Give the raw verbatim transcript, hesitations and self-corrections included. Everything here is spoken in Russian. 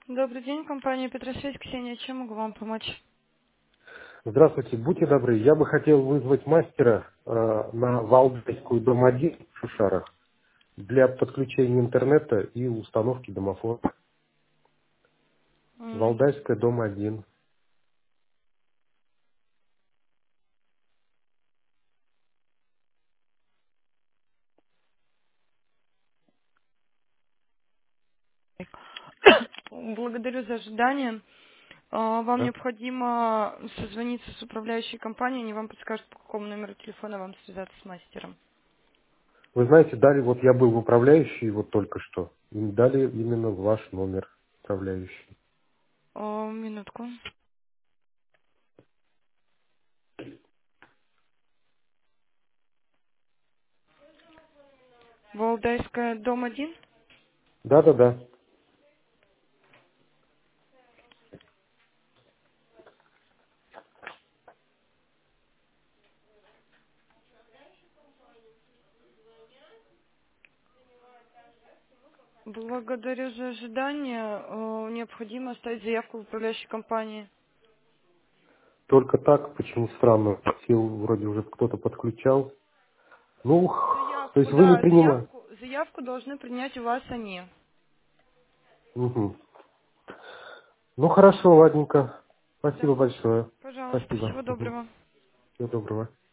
Добрый день, компания Петросвязь, Ксения. Чем могу вам помочь? Здравствуйте, будьте добры. Я бы хотел вызвать мастера э, на Валдайскую, дом один в Шушарах для подключения интернета и установки домофона. М, Валдайская, дом один. Благодарю за ожидание. А, Вам Да? необходимо созвониться с управляющей компанией, они вам подскажут, по какому номеру телефона вам связаться с мастером. Вы знаете, дали, вот я был в управляющий вот только что, и дали именно ваш номер управляющий. О, минутку. Валдайская, дом один. Да-да-да. Благодарю за ожидание. Э, Необходимо оставить заявку в управляющей компании. Только так, почему странно, сил вроде уже кто-то подключал. Ну, то Заявку, есть вы не да, принимаете. заявку, заявку должны принять у вас они. Угу. Ну хорошо, ладненько. Да, Спасибо большое. пожалуйста, Спасибо. всего Мгм. доброго. Всего доброго.